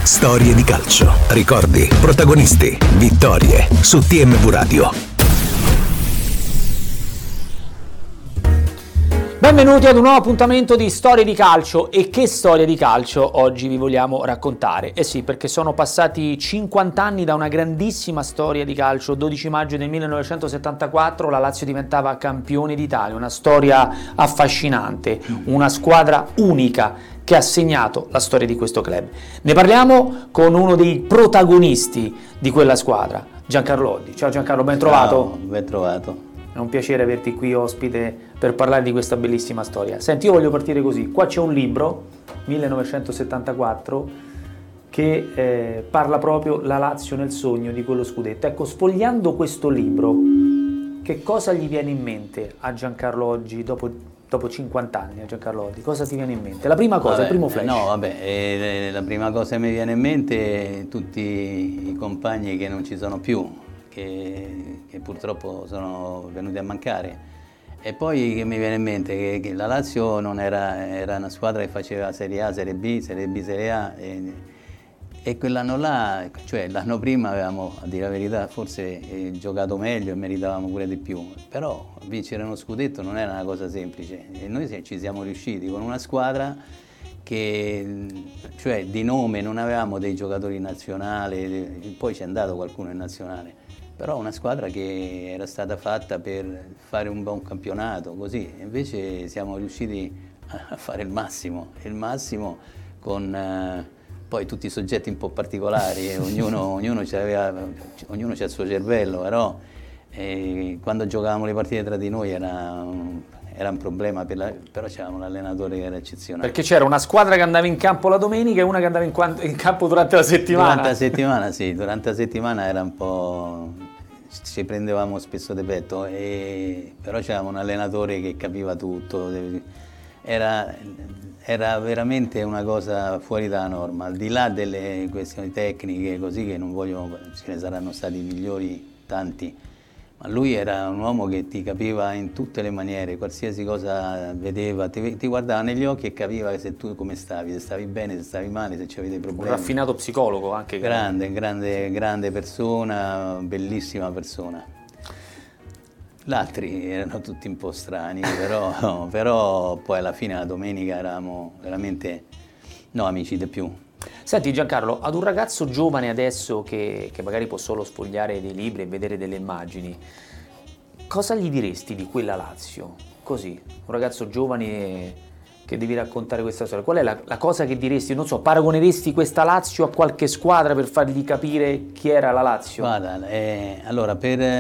Storie di calcio, ricordi, protagonisti, vittorie su TMV Radio. Benvenuti ad un nuovo appuntamento di Storie di calcio. E che storia di calcio oggi vi vogliamo raccontare? Eh sì, perché sono passati 50 anni da una grandissima storia di calcio. 12 maggio del 1974 la Lazio diventava campione d'Italia, una storia affascinante, una squadra unica che ha segnato la storia di questo club. Ne parliamo con uno dei protagonisti di quella squadra, Giancarlo Oddi. Ciao Giancarlo, ben trovato. Ciao, ben trovato. È un piacere averti qui ospite per parlare di questa bellissima storia. Senti, io voglio partire così. Qua c'è un libro, 1974, che parla proprio la Lazio nel sogno di quello scudetto. Ecco, sfogliando questo libro, che cosa gli viene in mente a Giancarlo oggi, dopo 50 anni, a Giancarlo Oddi? Cosa ti viene in mente? La prima cosa, il primo flash. La prima cosa che mi viene in mente tutti i compagni che non ci sono più, che purtroppo sono venuti a mancare. E poi che mi viene in mente che la Lazio non era una squadra che faceva Serie A, Serie B, Serie A e quell'anno là, cioè l'anno prima avevamo, a dire la verità, forse giocato meglio e meritavamo pure di più, però vincere uno scudetto non era una cosa semplice e noi ci siamo riusciti con una squadra che, cioè, di nome non avevamo dei giocatori nazionali, poi c'è andato qualcuno in nazionale, però una squadra che era stata fatta per fare un buon campionato, così, e invece siamo riusciti a fare il massimo con poi tutti i soggetti un po' particolari, ognuno c'ha il suo cervello, però quando giocavamo le partite tra di noi era un problema, però c'avevamo un allenatore che era eccezionale. Perché c'era una squadra che andava in campo la domenica e una che andava in campo durante la settimana. Durante la settimana sì, durante la settimana era un po', ci prendevamo spesso de petto, però c'avevamo un allenatore che capiva tutto, era veramente una cosa fuori dalla norma, al di là delle questioni tecniche così, che non voglio, ce ne saranno stati migliori tanti, ma lui era un uomo che ti capiva in tutte le maniere, qualsiasi cosa vedeva, ti guardava negli occhi e capiva se tu come stavi, se stavi bene, se stavi male, se c'avevi problemi. Un raffinato psicologo anche. Grande persona, bellissima persona. Gli altri erano tutti un po' strani, però poi alla fine la domenica eravamo veramente amici di più. Senti Giancarlo, ad un ragazzo giovane adesso che magari può solo sfogliare dei libri e vedere delle immagini, cosa gli diresti di quella Lazio? Così, un ragazzo giovane che devi raccontare questa storia, qual è la cosa che diresti? Non so, paragoneresti questa Lazio a qualche squadra per fargli capire chi era la Lazio? Guarda, allora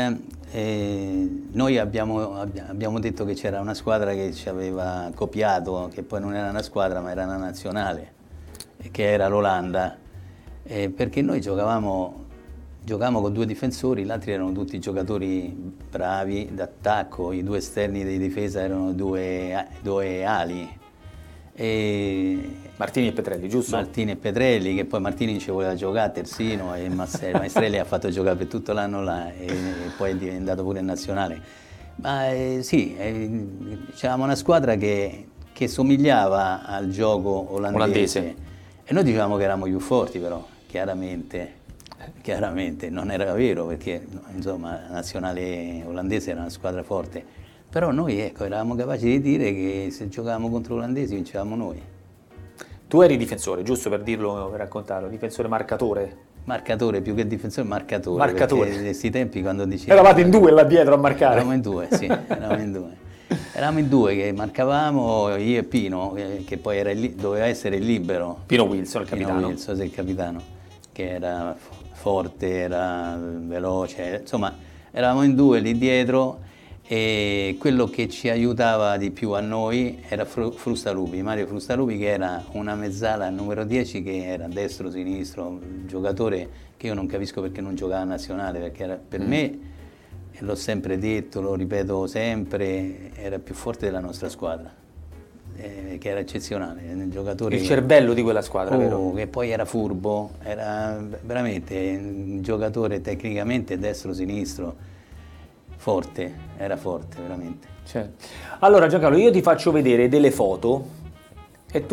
noi abbiamo detto che c'era una squadra che ci aveva copiato, che poi non era una squadra ma era una nazionale, che era l'Olanda, perché noi giocavamo con due difensori, gli altri erano tutti giocatori bravi d'attacco, i due esterni di difesa erano due ali. Martini e Petrelli, giusto? Martini e Petrelli, che poi Martini ci voleva giocare a terzino e Maestrelli ha fatto giocare per tutto l'anno là e poi è diventato pure nazionale. Ma c'avevamo una squadra che somigliava al gioco olandese e noi dicevamo che eravamo più forti, però chiaramente non era vero, perché insomma la nazionale olandese era una squadra forte. Però noi eravamo capaci di dire che se giocavamo contro gli olandesi vincevamo noi. Tu eri difensore, giusto per dirlo, per raccontarlo, difensore marcatore? Marcatore, più che difensore, marcatore. Perché in questi tempi quando dicevo... Eravate in due là dietro a marcare? Eravamo in due, sì, eravamo in due. Eravamo in due che marcavamo, io e Pino, che poi doveva essere il libero. Pino Wilson, il capitano. Pino Wilson, il capitano, che era forte, era veloce, insomma eravamo in due lì dietro. E quello che ci aiutava di più a noi era Mario Frustalupi, che era una mezzala numero 10, che era destro-sinistro, un giocatore che io non capisco perché non giocava a nazionale, perché era, per me, e l'ho sempre detto, lo ripeto sempre, era più forte della nostra squadra, che era eccezionale, un giocatore... Il cervello di quella squadra, vero? Che poi era furbo, era veramente un giocatore tecnicamente destro-sinistro, era forte veramente. Certo. Allora Giancarlo, io ti faccio vedere delle foto e tu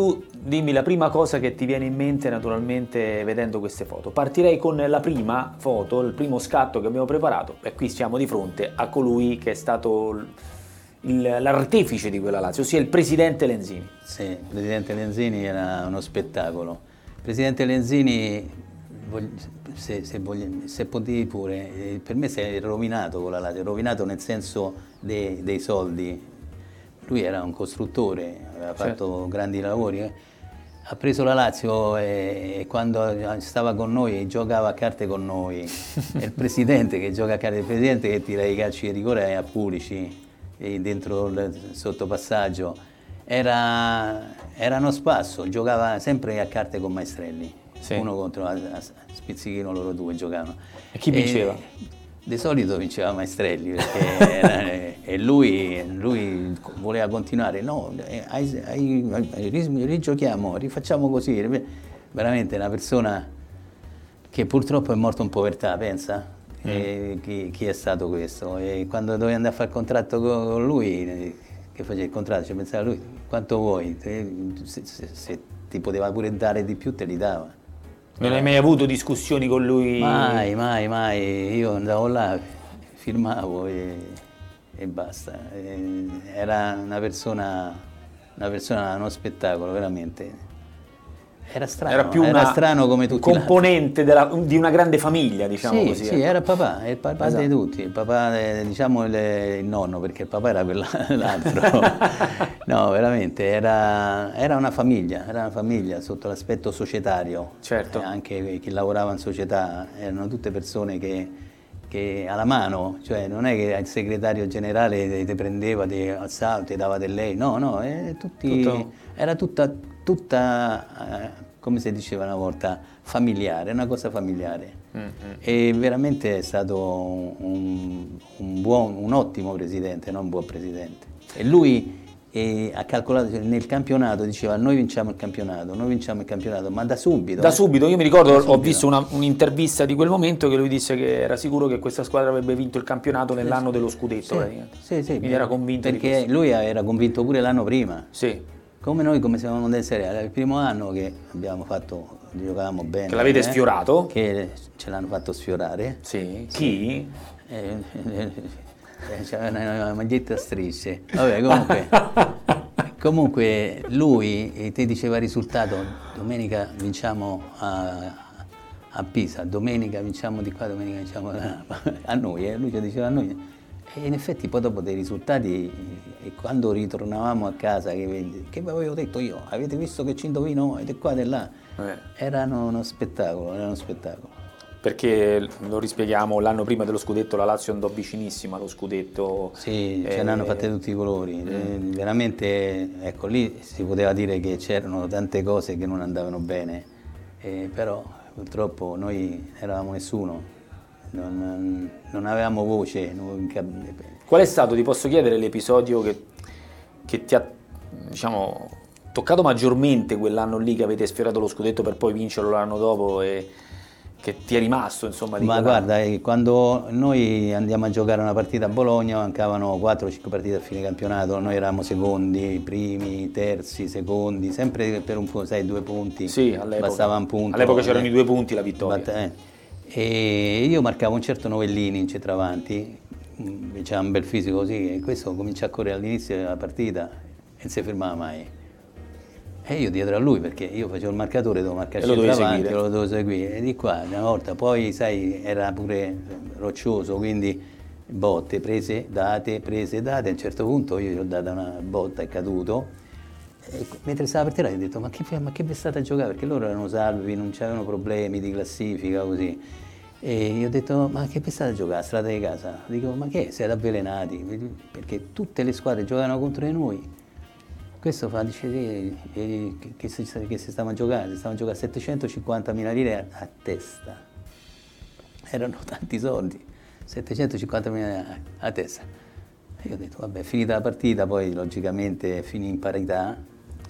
dimmi la prima cosa che ti viene in mente naturalmente vedendo queste foto. Partirei con la prima foto, il primo scatto che abbiamo preparato, e qui siamo di fronte a colui che è stato l'artefice di quella Lazio, ossia il presidente Lenzini. Sì, il presidente Lenzini era uno spettacolo. Il presidente Lenzini, se potevi pure, per me si è rovinato con la Lazio, rovinato nel senso dei soldi. Lui era un costruttore, aveva fatto grandi lavori. Ha preso la Lazio e quando stava con noi giocava a carte con noi. È il presidente che gioca a carte, il presidente che tira i calci di rigore a Pulici dentro il sottopassaggio. Era uno spasso, giocava sempre a carte con Maestrelli. Sì. Uno contro a spizzichino loro due giocavano. E chi vinceva? Di solito vinceva Maestrelli perché e lui voleva continuare. No, rigiochiamo, rifacciamo così. Veramente una persona che purtroppo è morto in povertà, pensa? Chi è stato questo? E quando dovevi andare a fare il contratto con lui, che faceva il contratto, cioè pensava lui, quanto vuoi? Se ti poteva pure dare di più, te li dava. Non hai mai avuto discussioni con lui? Mai. Io andavo là, firmavo e basta. Era una persona, uno spettacolo, veramente. Era strano, era strano come tutti. Componente di una grande famiglia, diciamo così. Sì, era il papà di tutti, il papà, diciamo il nonno, perché il papà era quell'altro. No, veramente, era una famiglia sotto l'aspetto societario. Certo. Anche chi lavorava in società, erano tutte persone che alla mano, cioè non è che il segretario generale ti prendeva, ti alzava, ti dava del lei, no, era tutta come si diceva una volta, familiare, una cosa familiare. E veramente è stato un ottimo presidente, non un buon presidente. E lui ha calcolato, cioè, nel campionato diceva noi vinciamo il campionato, ma da subito. Da subito, io mi ricordo, ho visto un'intervista di quel momento che lui disse che era sicuro che questa squadra avrebbe vinto il campionato nell'anno dello scudetto. Sì, quindi era convinto perché lui era convinto pure l'anno prima. Sì. Come noi, come siamo del Serie A, era il primo anno che abbiamo fatto, giocavamo bene. Che l'avete sfiorato? Che ce l'hanno fatto sfiorare. Sì. Chi? C'era una maglietta a strisce. Vabbè, comunque lui ti diceva il risultato, domenica vinciamo a Pisa, domenica vinciamo di qua, domenica vinciamo a noi, lui ci diceva a noi. E in effetti poi dopo dei risultati, e quando ritornavamo a casa, che vi avevo detto io, avete visto che ci indovino, e qua e là, erano uno spettacolo. Perché, lo rispieghiamo, l'anno prima dello scudetto la Lazio andò vicinissima allo scudetto. Sì, ce ne hanno fatte tutti i colori, veramente, ecco, lì si poteva dire che c'erano tante cose che non andavano bene, però purtroppo noi eravamo nessuno. Non avevamo voce. Qual è stato, ti posso chiedere, l'episodio che ti ha, diciamo, toccato maggiormente quell'anno lì che avete sfiorato lo scudetto per poi vincerlo l'anno dopo e che ti è rimasto, insomma? Ma guarda, quando noi andiamo a giocare una partita a Bologna, mancavano 4-5 partite a fine campionato, noi eravamo secondi, primi, terzi, secondi, sempre per un punto, 2 punti, sì, all'epoca. Bastava un punto. All'epoca c'erano i 2 punti, la vittoria. E io marcavo un certo Novellini in centravanti, c'era un bel fisico così, e questo comincia a correre all'inizio della partita e non si fermava mai. E io dietro a lui, perché io facevo il marcatore, dovevo marcare centravanti, lo dovevo seguire. E di qua, una volta, poi sai, era pure roccioso, quindi botte, prese, date, a un certo punto io gli ho dato una botta, è caduto. E mentre stava per tirare, ho detto, ma che vi state a giocare? Perché loro erano salvi, non c'avevano problemi di classifica, così. E gli ho detto, ma che vi state a giocare? A strada di casa? Dico, ma che siete avvelenati? Perché tutte le squadre giocavano contro di noi. Questo dice che si stava a giocare, 750.000 lire a testa. Erano tanti soldi, 750.000 a testa. E io ho detto, vabbè, finita la partita, poi logicamente finì in parità.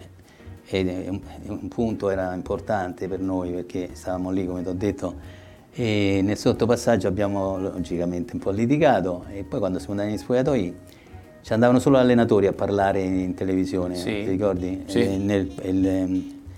E un punto era importante per noi perché stavamo lì, come ti ho detto, e nel sottopassaggio abbiamo logicamente un po' litigato e poi quando siamo andati in spogliatoi ci andavano solo allenatori a parlare in televisione, sì. ti ricordi? Sì.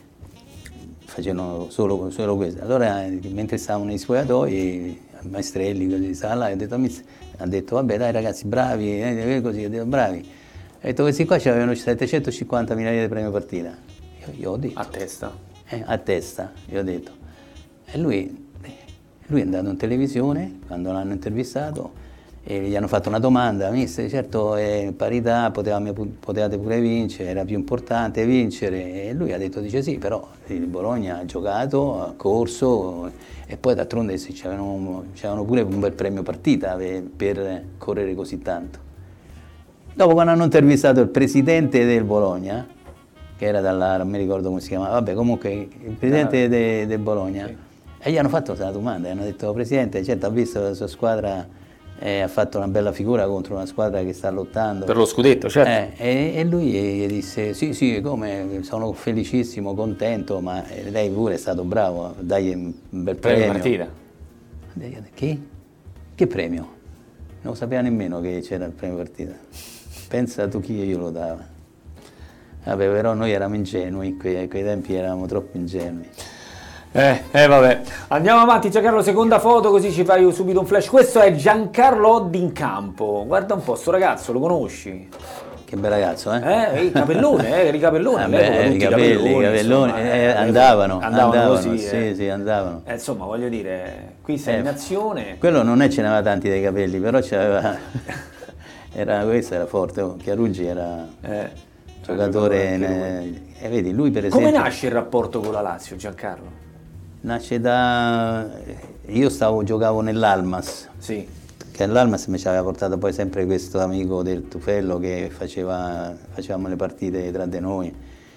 facevano solo questo. Allora, mentre stavano nei spogliatoi, Maestrelli così stava là, ha detto vabbè dai ragazzi, bravi, così, ho detto bravi. Ha detto questi qua avevano 750.000 lire di premio partita. Io ho detto. A testa. A testa, io ho detto. E lui è andato in televisione, quando l'hanno intervistato, e gli hanno fatto una domanda, mister, certo è parità, potevate pure vincere, era più importante vincere, e lui ha detto, dice sì, però il Bologna ha giocato, ha corso, e poi d'altronde c'avevano pure un bel premio partita per correre così tanto. Dopo, quando hanno intervistato il presidente del Bologna, che era non mi ricordo come si chiamava, vabbè, comunque il presidente del Bologna, sì. E gli hanno fatto una domanda, gli hanno detto, presidente, certo ha visto la sua squadra, ha fatto una bella figura contro una squadra che sta lottando per lo scudetto, certo. E lui gli disse sì, come, sono felicissimo, contento, ma lei pure è stato bravo, dai un bel premio. Partita. Che premio? Non lo sapeva nemmeno che c'era il premio partita. Pensa tu chi glielo dava. Vabbè, però noi eravamo ingenui, quei tempi eravamo troppo ingenui. Vabbè. Andiamo avanti, Giancarlo, seconda foto, così ci fai subito un flash. Questo è Giancarlo Oddi in campo. Guarda un po', sto ragazzo, lo conosci? Che bel ragazzo, Il capellone, i capelloni. I capelloni, andavano così. Sì, andavano. Insomma, voglio dire, qui sei in azione. Quello non è ce n'aveva tanti dei capelli, però c'aveva... questo era forte, Chiaruggi era... giocatore, vedi, lui per esempio... Come nasce il rapporto con la Lazio, Giancarlo? Nasce io giocavo nell'Almas, sì. Che l'Almas mi ci aveva portato poi sempre questo amico del Tufello che facevamo le partite tra di noi,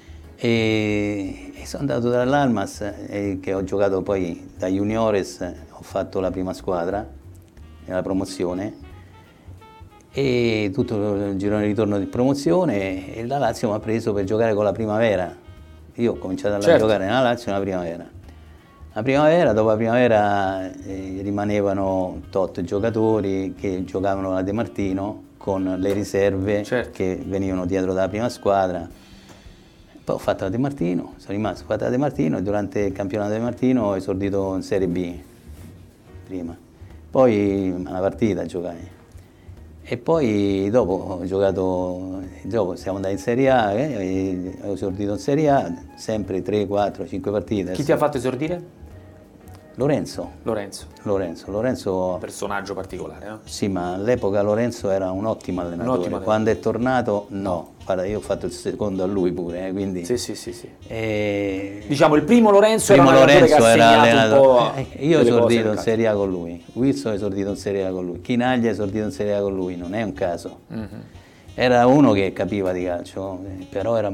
e sono andato dall'Almas, che ho giocato poi da Juniores, ho fatto la prima squadra nella promozione, e tutto il girone di ritorno di promozione, e la Lazio mi ha preso per giocare con la Primavera. Io ho cominciato a giocare nella Lazio nella Primavera. Dopo la Primavera rimanevano tot giocatori che giocavano a De Martino con le riserve che venivano dietro dalla prima squadra. Poi ho fatto la De Martino, sono rimasto, ho fatto la De Martino, e durante il campionato De Martino ho esordito in Serie B prima. Poi una partita giocai. E poi dopo siamo andati in Serie A, ho esordito in Serie A, sempre 3, 4, 5 partite. Chi ti ha fatto esordire? Lorenzo. Personaggio particolare, no? Sì, ma all'epoca Lorenzo era un ottimo allenatore. Quando è tornato, no. Guarda, io ho fatto il secondo a lui pure, quindi... Sì. Diciamo, il primo Lorenzo era un allenatore che ha segnato un po'... Io ho esordito in Serie A con lui, Wilson ha esordito in Serie A con lui, Chinaglia ha esordito in Serie A con lui, non è un caso. Era uno che capiva di calcio, però era...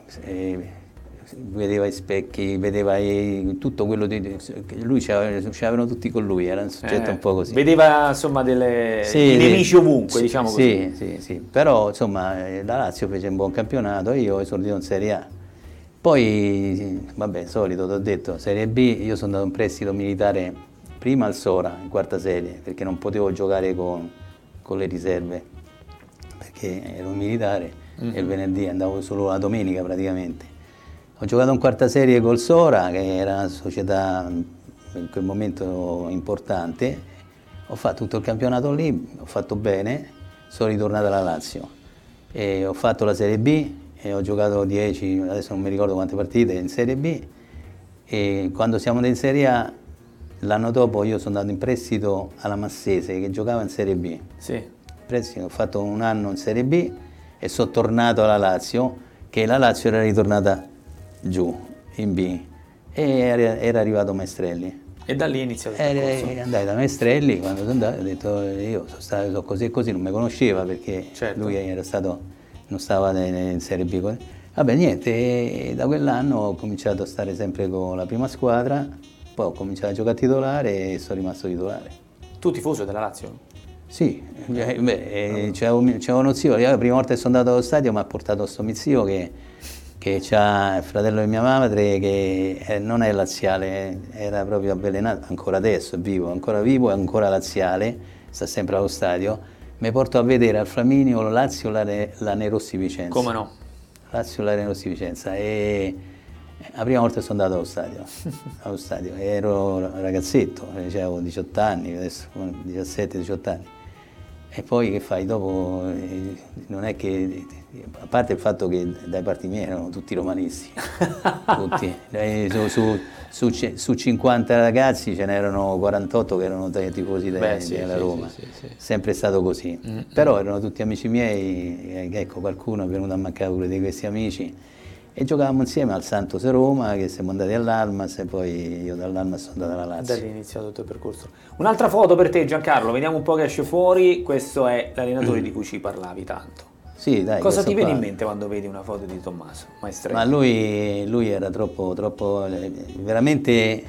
vedeva i specchi, vedeva tutto quello lui c'avevano tutti con lui, era un soggetto un po' così. Vedeva insomma i nemici ovunque, diciamo così. Sì, però insomma la Lazio fece un buon campionato e io ho esordito in Serie A. Poi, vabbè, solito, ti ho detto, Serie B, io sono andato in prestito militare prima al Sora, in quarta serie, perché non potevo giocare con le riserve, perché ero militare e il venerdì andavo solo la domenica praticamente. Ho giocato in quarta serie col Sora, che era una società in quel momento importante. Ho fatto tutto il campionato lì, ho fatto bene, sono ritornato alla Lazio. E ho fatto la Serie B e ho giocato 10, adesso non mi ricordo quante partite, in Serie B. E quando siamo andati in Serie A, l'anno dopo io sono andato in prestito alla Massese, che giocava in Serie B. Sì. Ho fatto un anno in Serie B e sono tornato alla Lazio, che la Lazio era ritornata giù in B e era arrivato Maestrelli, e da lì è iniziato il percorso. Andai da Maestrelli, quando sono andato ho detto io sono così e così, non mi conosceva perché lui non stava in Serie B. Vabbè, niente, e da quell'anno ho cominciato a stare sempre con la prima squadra, poi ho cominciato a giocare a titolare e sono rimasto titolare. Tu tifoso della Lazio? Sì, c'avevo uno zio, la prima volta che sono andato allo stadio mi ha portato sto mio zio che c'ha il fratello di mia madre, che non è laziale, era proprio avvelenato, ancora adesso è ancora vivo e ancora laziale, sta sempre allo stadio. Mi portò a vedere al Flaminio Lazio la Nerossi Vicenza. Come no? Lazio la Nerossi Vicenza, e La prima volta sono andato allo stadio, ero ragazzetto, avevo 18 anni, adesso 17-18 anni. E poi che fai? Dopo non è che, a parte il fatto che dai parti miei erano tutti romanisti, tutti. Su 50 ragazzi ce n'erano 48 che erano tifosi della Roma, sì. Sempre stato così. Però erano tutti amici miei, ecco, qualcuno è venuto a mancare pure di questi amici. E giocavamo insieme al Santos Roma, che siamo andati all'Almas e poi io dall'Almas sono andato alla Lazio. Da lì è iniziato tutto il percorso. Un'altra foto per te, Giancarlo, vediamo un po' che esce fuori. Questo è l'allenatore di cui ci parlavi tanto. Sì, dai. Cosa ti viene in mente quando vedi una foto di Tommaso Maestrelli? Ma lui era troppo veramente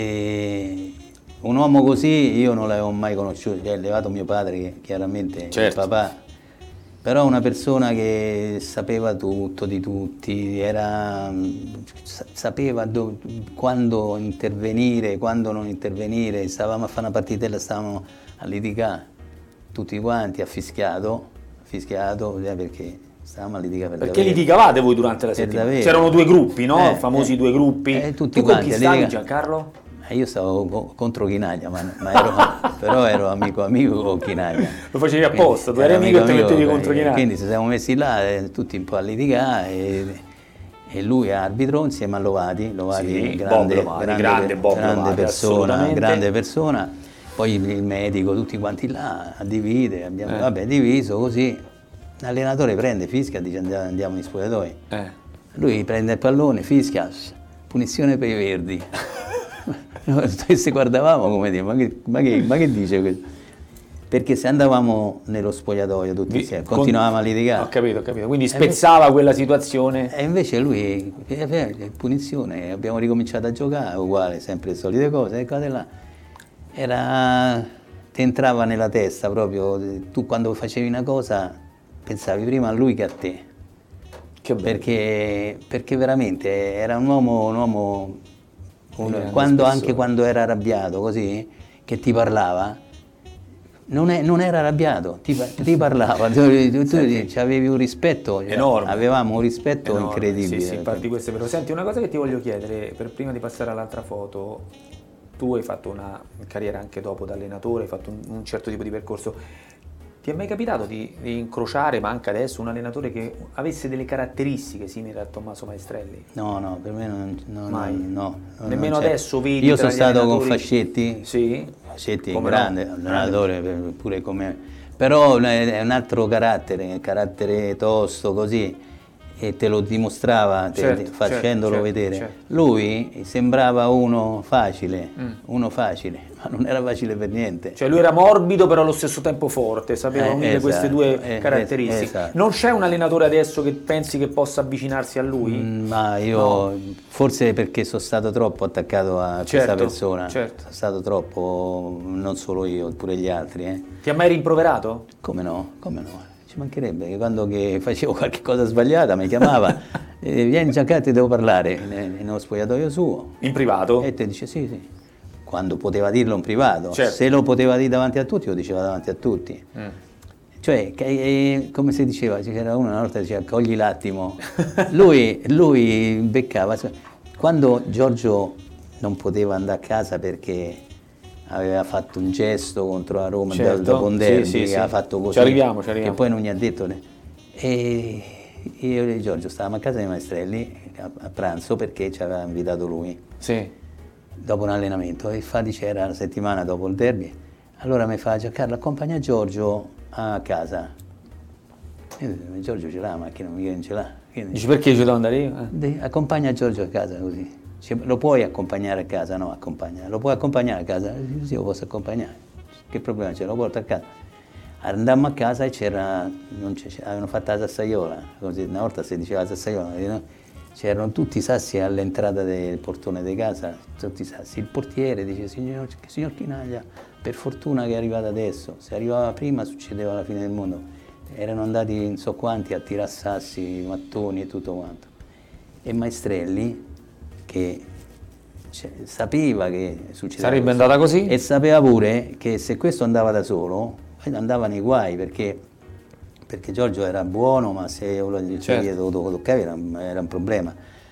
un uomo così io non l'avevo mai conosciuto, levato mio padre che chiaramente il papà. Però una persona che sapeva tutto di tutti, sapeva quando intervenire, quando non intervenire. Stavamo a fare una partitella, stavamo a litigare tutti quanti, a fischiato perché stavamo a litigare perché litigavate voi durante la settimana? C'erano due gruppi, no? Famosi due gruppi. Tutti tu quanti, con chi stavi, Giancarlo? Io stavo contro Chinaglia, però ero amico con Chinaglia. Lo facevi apposta, tu eri amico e ti mettevi contro Chinaglia. Quindi ci siamo messi là, tutti un po' a litigare, e lui arbitro insieme a Lovati, sì, grande persona, grande persona, poi il medico, tutti quanti là a dividere, abbiamo diviso così. L'allenatore prende, fischia, dice andiamo in spogliatoi. Lui prende il pallone, fischia, punizione per i verdi. Se guardavamo come dire, ma che dice questo? Perché se andavamo nello spogliatoio tutti insieme, continuavamo a litigare. Ho capito, quindi spezzava quella situazione. E invece lui, punizione, abbiamo ricominciato a giocare, uguale, sempre le solite cose, là. Ti entrava nella testa proprio, tu quando facevi una cosa pensavi prima a lui che a te. Che bello. Perché veramente era un uomo anche quando era arrabbiato così, che ti parlava, non era arrabbiato, ti parlava, tu avevi un rispetto enorme, avevamo un rispetto enorme, incredibile. Sì, infatti questo è vero. Senti, una cosa che ti voglio chiedere, prima di passare all'altra foto, tu hai fatto una carriera anche dopo da allenatore, hai fatto un certo tipo di percorso. Ti è mai capitato di incrociare, ma anche adesso, un allenatore che avesse delle caratteristiche simili a Tommaso Maestrelli? No, per me non mai. No, nemmeno adesso vedi. Io sono stato con Fascetti. Sì. Fascetti è un grande allenatore, pure come. Però è un altro carattere tosto così, e te lo dimostrava facendolo vedere. Certo. Lui sembrava uno facile, ma non era facile per niente. Cioè lui era morbido però allo stesso tempo forte, sapeva unire queste due caratteristiche. Esatto. Non c'è un allenatore adesso che pensi che possa avvicinarsi a lui? Ma io forse perché sono stato troppo attaccato a questa persona. Certo. Sono stato troppo, non solo io, pure gli altri. Ti ha mai rimproverato? Come no? Ci mancherebbe che quando facevo qualche cosa sbagliata mi chiamava, vieni Giancarlo, ti devo parlare, nello spogliatoio suo. In privato? E te dice sì. Quando poteva dirlo in privato, se lo poteva dire davanti a tutti, lo diceva davanti a tutti. Cioè, come si diceva, c'era uno una volta che diceva cogli l'attimo, lui beccava. Quando Giorgio non poteva andare a casa perché aveva fatto un gesto contro la Roma dopo un derby, che ha fatto così, ci arriviamo. Che poi non gli ha detto, e io e Giorgio stavamo a casa di Maestrelli a pranzo perché ci aveva invitato lui. Sì. Dopo un allenamento, e c'era la settimana dopo il derby, allora mi fa Giancarlo accompagna Giorgio a casa. Giorgio ce l'ha la macchina, mica non ce l'ha. Dici perché ci devo andare io? Accompagna Giorgio a casa così. Lo puoi accompagnare a casa? No, lo puoi accompagnare a casa? Sì, lo posso accompagnare. Che problema c'è? Lo porto a casa. Andammo a casa e avevano fatto la sassaiola, così, una volta si diceva la sassaiola, no? C'erano tutti i sassi all'entrata del portone di casa, tutti i sassi. Il portiere dice, signor Chinaglia, per fortuna che è arrivato adesso, se arrivava prima succedeva la fine del mondo. Erano andati non so quanti a tirare sassi, mattoni e tutto quanto. E Maestrelli, che sapeva che succedeva sarebbe andata così, e sapeva pure che se questo andava da solo, andava nei guai, perché Giorgio era buono, ma se lo toccavi era un problema.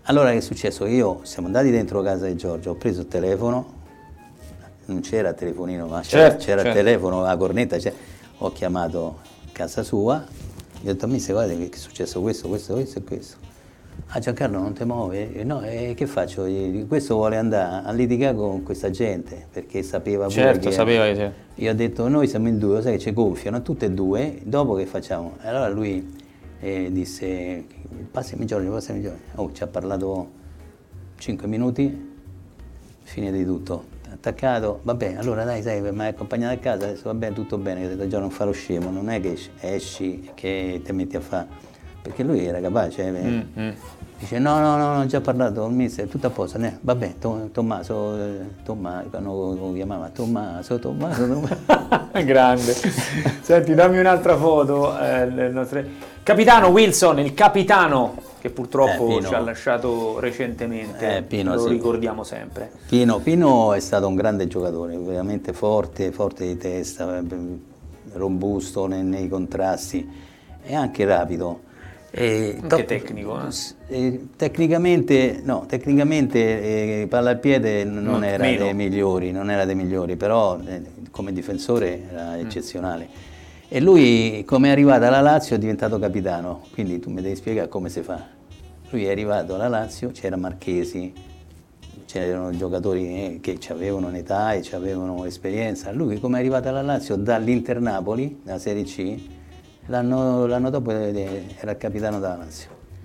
Allora che è successo? Siamo andati dentro casa di Giorgio, ho preso il telefono, non c'era il telefonino, ma c'era il telefono, la cornetta, ho chiamato casa sua, gli ho detto: mister, guarda che è successo questo e questo. Ah, Giancarlo, non ti muovi? No, che faccio? Questo vuole andare a litigare con questa gente, perché sapeva pure che... sapeva che... Io ho detto: noi siamo in due, sai che ci gonfiano tutte e due, dopo che facciamo? Allora lui disse: passami Giorgio. Oh, ci ha parlato 5 minuti, fine di tutto. Attaccato, va bene, allora dai, sai, mi hai accompagnato a casa, adesso va bene, tutto bene, ho detto: già non farò scemo, non è che esci, che ti metti a fare, perché lui era capace, dice: no, ho già parlato con il mister, tutto a posto, va bene, Tommaso, lo chiamava Tommaso. Grande. Senti, dammi un'altra foto, Capitano Wilson, il capitano che purtroppo ci ha lasciato recentemente, Pino, lo sì. ricordiamo sempre. Pino è stato un grande giocatore, veramente forte di testa, robusto nei contrasti e anche rapido. Anche tecnico, Tecnicamente palla al piede non era dei migliori, però come difensore era eccezionale. E lui, come è arrivato alla Lazio, è diventato capitano, quindi tu mi devi spiegare come si fa. Lui è arrivato alla Lazio, c'era Marchesi, c'erano giocatori che avevano un'età e avevano esperienza. Lui, come è arrivato alla Lazio dall'Inter Napoli, dalla Serie C, l'anno dopo era il capitano della Lazio.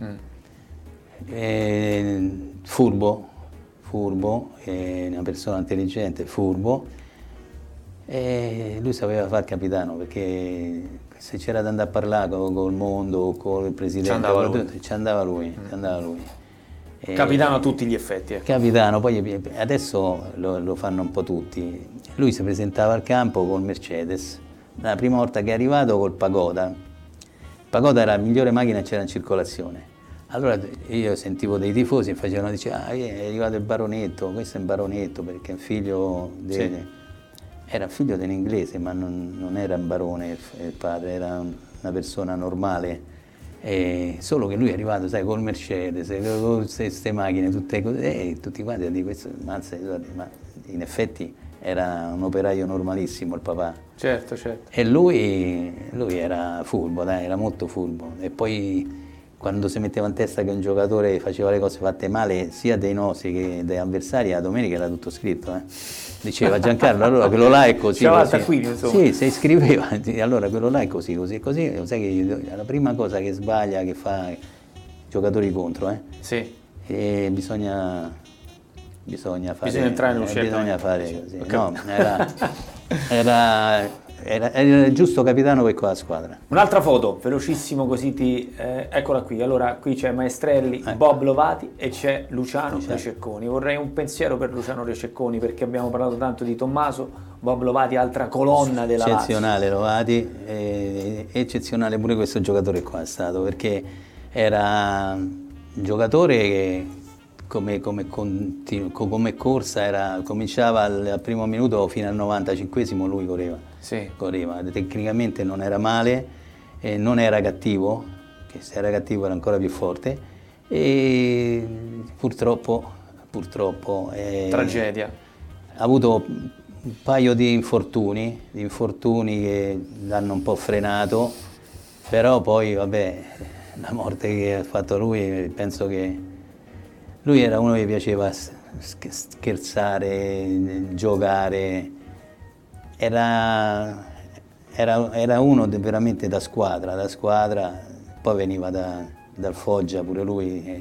Furbo, una persona intelligente, furbo. E lui sapeva fare il capitano, perché se c'era da andare a parlare col mondo, con il presidente, ci andava lui. Capitano a tutti gli effetti. Capitano, poi adesso lo fanno un po' tutti. Lui si presentava al campo col Mercedes, la prima volta che è arrivato col Pagoda. Il Pagoda era la migliore macchina che c'era in circolazione. Allora io sentivo dei tifosi che facevano, è arrivato il baronetto, questo è un baronetto perché è un figlio Era figlio di un inglese, ma non era un barone il padre, era una persona normale. Solo che lui è arrivato, sai, col Mercedes, con queste macchine, tutte cose, e tutti quanti di questo, ma in effetti era un operaio normalissimo il papà. Certo. E lui era furbo, era molto furbo. E poi quando si metteva in testa che un giocatore faceva le cose fatte male, sia dei nostri che degli avversari, a domenica era tutto scritto. Diceva: Giancarlo, allora quello là è così. Sì, se scriveva, allora quello là è così. Sai che la prima cosa che sbaglia, che fa giocatori contro, e bisogna entrare nello bisogna fare così. No, era il giusto capitano per quella squadra. Un'altra foto, velocissimo così, eccola qui. Allora, qui c'è Maestrelli, Bob Lovati e c'è Luciano Rececconi. Vorrei un pensiero per Luciano Rececconi, perché abbiamo parlato tanto di Tommaso, Bob Lovati, altra colonna della Lazio. Eccezionale Lovati, eccezionale pure questo giocatore qua è stato, perché era un giocatore che come corsa cominciava al primo minuto fino al 95esimo, lui correva, tecnicamente non era male, non era cattivo, che se era cattivo era ancora più forte, e purtroppo tragedia. Ha avuto un paio di infortuni che l'hanno un po' frenato, però poi vabbè, la morte che ha fatto lui, penso che lui era uno che piaceva scherzare, giocare, era uno veramente da squadra, poi veniva dal Foggia pure lui,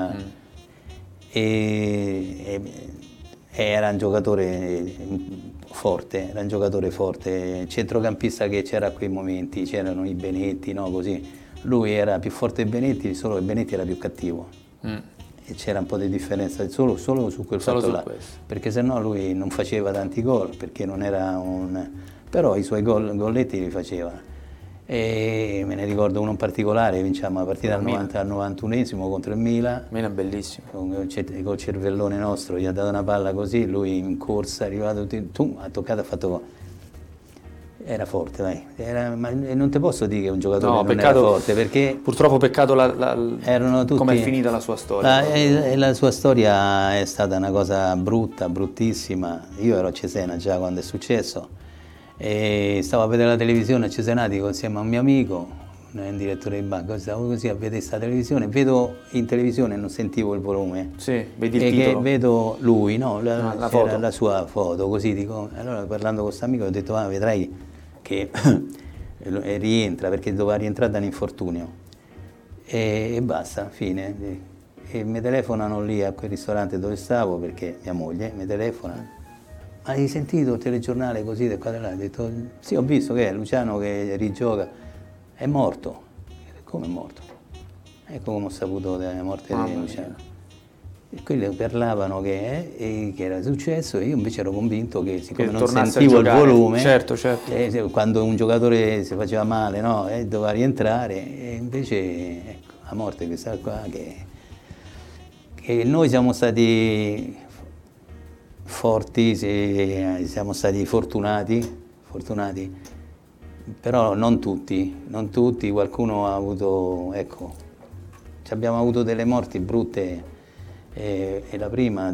era un giocatore forte, centrocampista che c'era a quei momenti, c'erano i Benetti, no, così. Lui era più forte di Benetti, solo che Benetti era più cattivo. E c'era un po' di differenza solo su quel fatto là, perché sennò lui non faceva tanti gol, perché non era però i suoi golletti li faceva. E me ne ricordo uno in particolare, vinciamo la partita al 91esimo contro il Milan. Milan bellissimo. Col cervellone nostro, gli ha dato una palla così, lui in corsa è arrivato, ha toccato, ha fatto gol. Era forte, vai. Ma non ti posso dire che un giocatore No, non peccato, era forte, perché purtroppo peccato erano tutti, come è finita la sua storia. la sua storia è stata una cosa brutta, bruttissima. Io ero a Cesena già quando è successo e stavo a vedere la televisione a Cesenati insieme a un mio amico, un direttore di banca, stavo così a vedere questa televisione, vedo in televisione, non sentivo il volume, Sì, vedi il e titolo. che vedo lui, no, la foto. la sua foto, così dico, allora parlando con questo amico ho detto, vedrai che rientra, perché doveva rientrare da un infortunio, e basta, fine. E mi telefonano lì a quel ristorante dove stavo, perché mia moglie mi telefona, hai sentito il telegiornale così da qua e là? Ho detto, sì, ho visto che è Luciano che rigioca. È morto. Come è morto? Ecco come ho saputo della morte di Luciano. E quelli parlavano che era successo e io invece ero convinto che siccome non sentivo il volume, certo. Quando un giocatore si faceva male, no, doveva rientrare, e invece ecco, la morte questa qua che noi siamo stati forti, siamo stati fortunati, però non tutti, qualcuno ha avuto, ecco, abbiamo avuto delle morti brutte e la prima,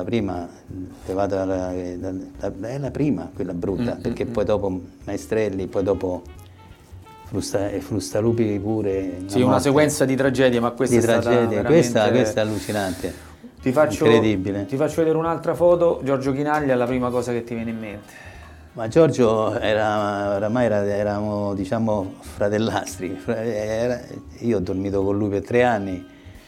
è la prima, quella brutta, perché poi dopo Maestrelli, poi dopo Frustalupi pure. Sì, una sequenza di tragedie, ma questa è stata veramente... questa è allucinante, incredibile. Ti faccio vedere un'altra foto, Giorgio Chinaglia, la prima cosa che ti viene in mente. Ma Giorgio eravamo diciamo fratellastri, io ho dormito con lui per 3 anni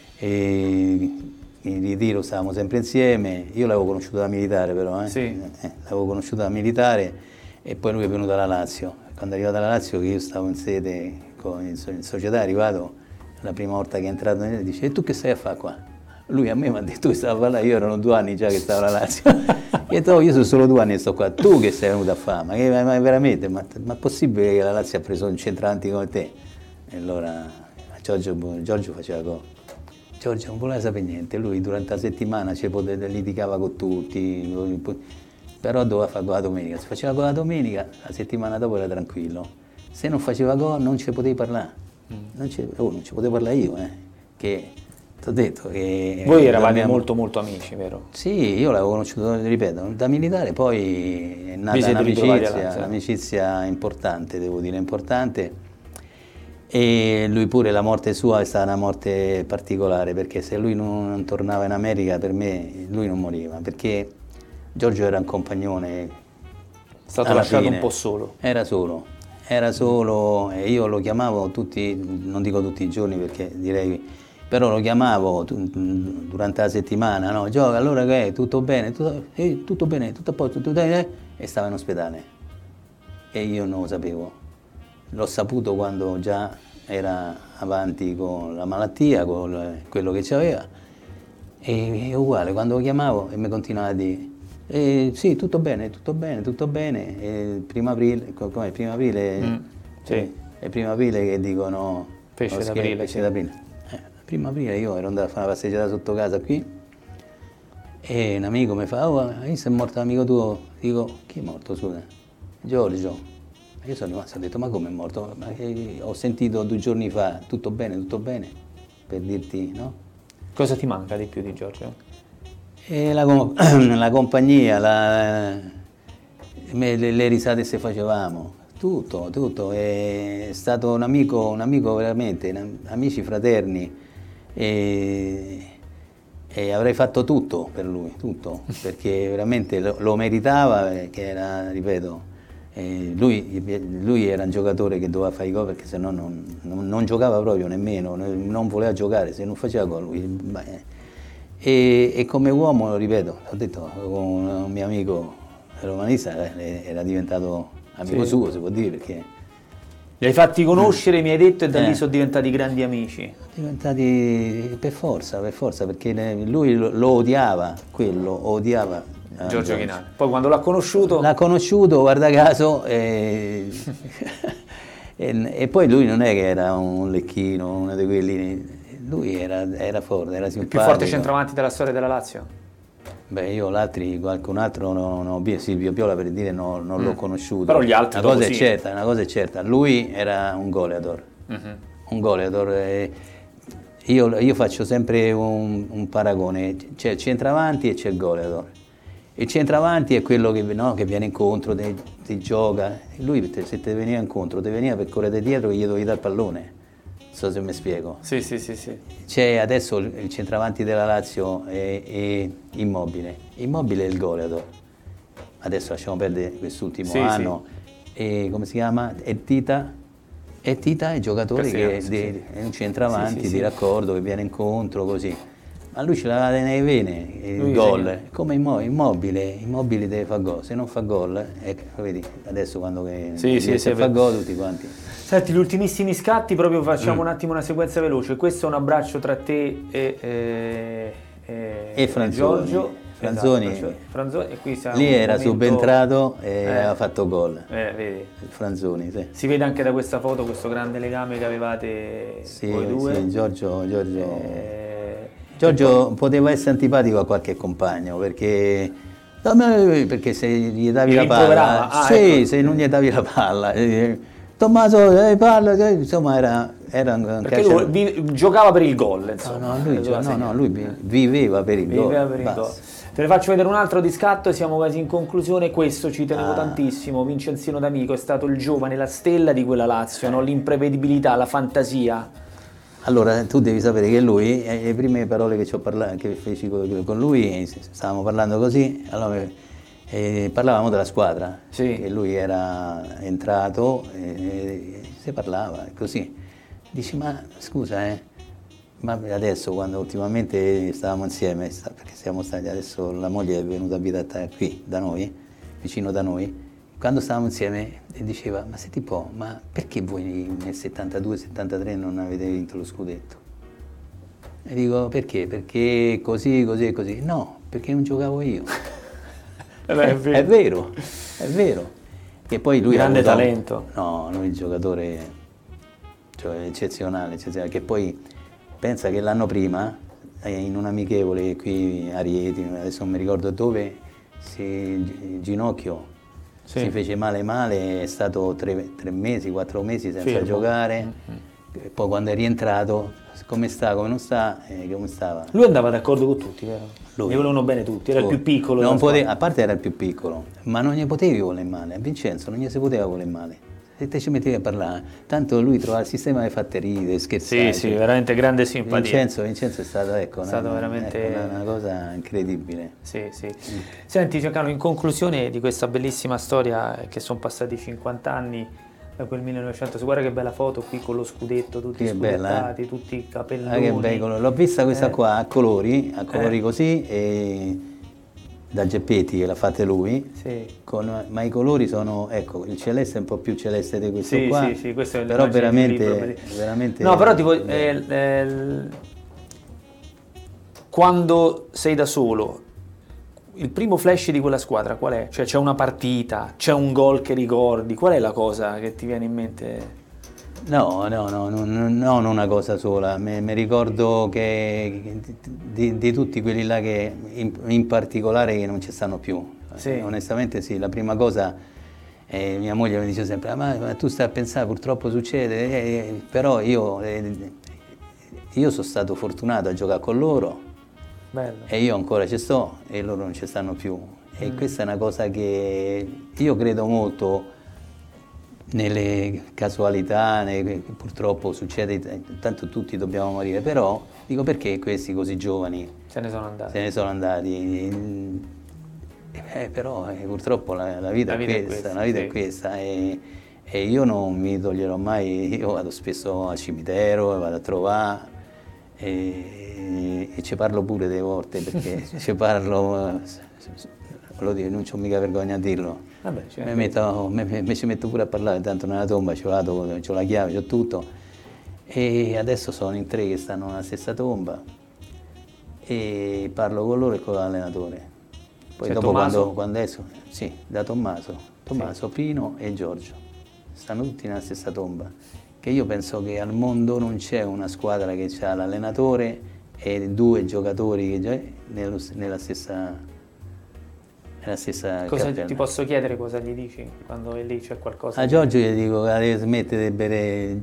e in ritiro stavamo sempre insieme, io l'avevo conosciuto da militare però, Sì. L'avevo conosciuto da militare e poi lui è venuto alla Lazio, quando è arrivato alla Lazio che io stavo in sede in società, è arrivato la prima volta che è entrato nel dice e tu che stai a fare qua? Lui a me mi ha detto che stava a parlare, io erano 2 anni già che stavo alla Lazio. E ho detto, io sono solo 2 anni che sto qua, tu che sei venuto a fare? Ma veramente, ma è possibile che la Lazio ha preso un centravanti come te? E allora Giorgio faceva go. Giorgio non voleva sapere niente, lui durante la settimana litigava con tutti, però doveva fare con la domenica. Se faceva con la domenica, la settimana dopo era tranquillo. Se non faceva gol non ci potevi parlare. Non ci potevo parlare io, che... T'ho detto che... Voi eravate molto amici, vero? Sì, io l'avevo conosciuto, ripeto, da militare, poi è nata un'amicizia importante, devo dire, importante. E lui pure, la morte sua è stata una morte particolare, perché se lui non tornava in America, per me, lui non moriva, perché Giorgio era un compagnone. È stato lasciato un po' solo. Era solo e io lo chiamavo non dico tutti i giorni perché direi... Però lo chiamavo durante la settimana, no? Gioca, allora che è? Tutto bene? Tutto bene, tutto a posto, tutto bene? E stava in ospedale. E io non lo sapevo. L'ho saputo quando già era avanti con la malattia, con quello che c'aveva. E uguale, quando lo chiamavo e mi continuava a dire sì, tutto bene. E primo aprile, com'è? Primo aprile? Sì. È il primo aprile che dicono... Pesce d'aprile. Primo aprile io ero andato a fare una passeggiata sotto casa qui e un amico mi fa, hai visto è morto l'amico tuo? Dico, chi è morto, scusa? Giorgio. Io sono rimasto, ho detto, ma come è morto? Ho sentito 2 giorni fa, tutto bene, per dirti, no? Cosa ti manca di più di Giorgio? E la compagnia, le risate se facevamo. Tutto, è stato un amico veramente, amici fraterni e avrei fatto tutto per lui, perché veramente lo meritava, che era, ripeto, lui era un giocatore che doveva fare i gol perché sennò non giocava proprio nemmeno, non voleva giocare, se non faceva gol lui. E come uomo, ripeto, ho detto con un mio amico romanista era diventato amico suo, si può dire, perché... Li hai fatti conoscere, mi hai detto, e da lì sono diventati grandi amici. Diventati per forza, perché lui lo odiava, Giorgio Chinaglia. Poi quando l'ha conosciuto... guarda caso, e poi lui non è che era un lecchino, uno di quelli, lui era forte, era simpatico. Il più forte centravanti della storia della Lazio? Beh, io qualcun altro non ho visto, Silvio Piola per dire non l'ho conosciuto. Però gli altri una cosa è certa, lui era un goleador. Un goleador. Io faccio sempre un paragone, c'è il centravanti e c'è il goleador. Il centravanti è quello che viene incontro, ti gioca. Lui se ti veniva incontro, ti veniva per correre dietro che gli dovevi dare il pallone. Non so se mi spiego. Sì. C'è adesso il centravanti della Lazio è Immobile. Immobile è il goleador. Adesso lasciamo perdere quest'ultimo anno. E come si chiama? È Tita. E Tita è il giocatore è un centravanti di raccordo che viene incontro così. Ma lui ce l'aveva nelle vene, il gol. Come Immobile deve fare gol. Se non fa gol, vedi, adesso quando fa gol tutti quanti. Senti, gli ultimissimi scatti, proprio facciamo un attimo una sequenza veloce. Questo è un abbraccio tra te e Franzoni. Giorgio. Franzoni, e qui lì era subentrato e aveva fatto gol. Vedi. Franzoni, sì. Si vede anche da questa foto questo grande legame che avevate voi due. Sì, Giorgio poteva essere antipatico a qualche compagno perché se gli davi la palla, se non gli davi la palla, Tommaso palla, insomma era un perché lui giocava per il gol, insomma. Lui viveva per il gol. Te ne faccio vedere un altro di scatto, siamo quasi in conclusione. Questo ci tenevo tantissimo. Vincenzino D'Amico è stato il giovane, la stella di quella Lazio, no? L'imprevedibilità, la fantasia. Allora, tu devi sapere che lui, le prime parole che feci con lui, stavamo parlando così, allora parlavamo della squadra, e lui era entrato, si parlava così. Dici, ma scusa, ma adesso quando ultimamente stavamo insieme, perché siamo stati, adesso la moglie è venuta a abitare qui, da noi, vicino da noi, quando stavamo insieme diceva, ma senti un po', ma perché voi nel 72-73 non avete vinto lo scudetto? E dico, perché? Perché così e così. No, perché non giocavo io. È vero. Che poi lui grande talento. No, lui è un giocatore eccezionale, che poi pensa che l'anno prima, in un amichevole qui a Rieti, adesso non mi ricordo dove, il ginocchio si fece male, è stato 4 mesi senza giocare, e poi quando è rientrato, come sta, come non sta, come stava. Lui andava d'accordo con tutti, vero? Gli volevano bene tutti, era il più piccolo. A parte era il più piccolo, ma non gli potevi voler male, a Vincenzo non gli si poteva voler male. Se te ci mettevi a parlare, tanto lui trovava il sistema che fatte ridere, scherzare. Sì, veramente grande simpatia. Vincenzo è stato, veramente una cosa incredibile. Sì. Senti Giancarlo, in conclusione di questa bellissima storia, che sono passati 50 anni da quel 1900, guarda che bella foto qui con lo scudetto, tutti scudettati, tutti i capelloni. Che bello, l'ho vista questa qua a colori così, e da Geppetti che l'ha fatta lui, ma i colori sono, ecco, il celeste è un po' più celeste di questo qua, sì, questo è però veramente no, però tipo quando sei da solo, il primo flash di quella squadra qual è? Cioè c'è una partita, c'è un gol che ricordi, qual è la cosa che ti viene in mente? No, non una cosa sola, mi ricordo che di tutti quelli là che in particolare che non ci stanno più, onestamente sì, la prima cosa, mia moglie mi dice sempre, ma tu stai a pensare, purtroppo succede, però io sono stato fortunato a giocare con loro. Bello. E io ancora ci sto e loro non ci stanno più, e questa è una cosa che io credo molto nelle casualità, purtroppo succede, tanto tutti dobbiamo morire, però dico, perché questi così giovani se ne sono andati. Però purtroppo la vita è questa, e io non mi toglierò mai, io vado spesso al cimitero, vado a trovare e ci parlo pure delle volte, perché ci parlo, non c'ho mica vergogna a dirlo. Vabbè, mi ci metto pure a parlare, tanto nella tomba c'ho la chiave, c'ho tutto, e adesso sono in 3 che stanno nella stessa tomba e parlo con loro e con l'allenatore. Poi dopo quando esco, da Tommaso, Pino e Giorgio, stanno tutti nella stessa tomba, che io penso che al mondo non c'è una squadra che ha l'allenatore e 2 giocatori nella stessa è la stessa Cosa cappella. ti posso chiedere cosa gli dici quando è lì, c'è qualcosa? A Giorgio gli dico che deve smettere di bere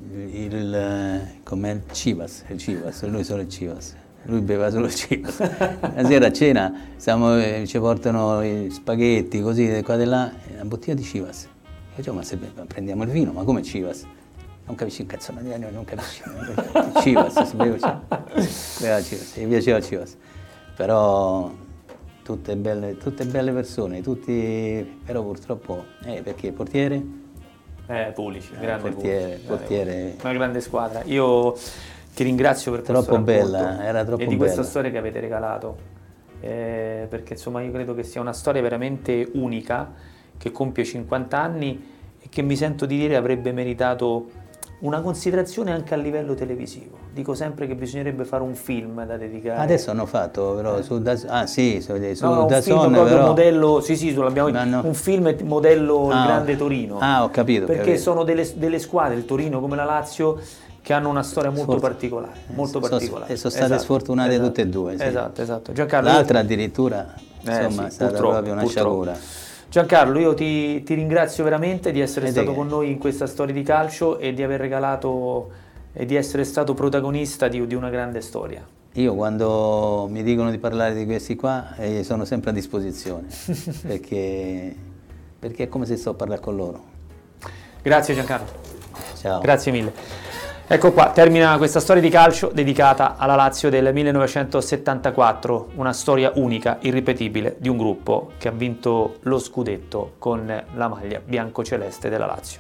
il Chivas, lui solo il Chivas. Lui beveva solo il Chivas. La sera a cena ci portano i spaghetti, così, qua e là, una bottiglia di Chivas. Io dico, ma se prendiamo il vino, ma come Chivas? Non capisci un cazzo, non capisci. Chivas, si beveva Chivas, gli piaceva il Chivas. Però tutte belle persone, però purtroppo, perché il portiere? Pulici, grande portiere. Una grande squadra. Io ti ringrazio per questo troppo bella, racconto era troppo e di questa bella. storia che avete regalato, perché insomma io credo che sia una storia veramente unica, che compie 50 anni e che mi sento di dire avrebbe meritato una considerazione anche a livello televisivo. Dico sempre che bisognerebbe fare un film da dedicare. Adesso hanno fatto però su DAZN, un film DAZN, proprio però modello, un film modello il Grande Torino. Ho capito. Perché sono delle squadre, il Torino come la Lazio, che hanno una storia molto particolare, molto particolare. E sono state sfortunate tutte e due. Sì. Esatto. Giancarlo, l'altra addirittura, insomma, è stata proprio una sciagura. Giancarlo, io ti ringrazio veramente di essere stato che? con noi in questa storia di calcio e di aver regalato e di essere stato protagonista di una grande storia. Io quando mi dicono di parlare di questi qua sono sempre a disposizione, perché è come se sto a parlare con loro. Grazie Giancarlo. Ciao. Grazie mille. Ecco qua, termina questa storia di calcio dedicata alla Lazio del 1974, una storia unica, irripetibile, di un gruppo che ha vinto lo scudetto con la maglia biancoceleste della Lazio.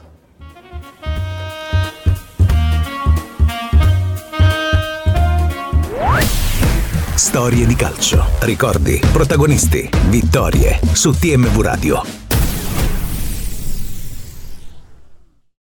Storie di calcio, ricordi, protagonisti, vittorie su TMV Radio.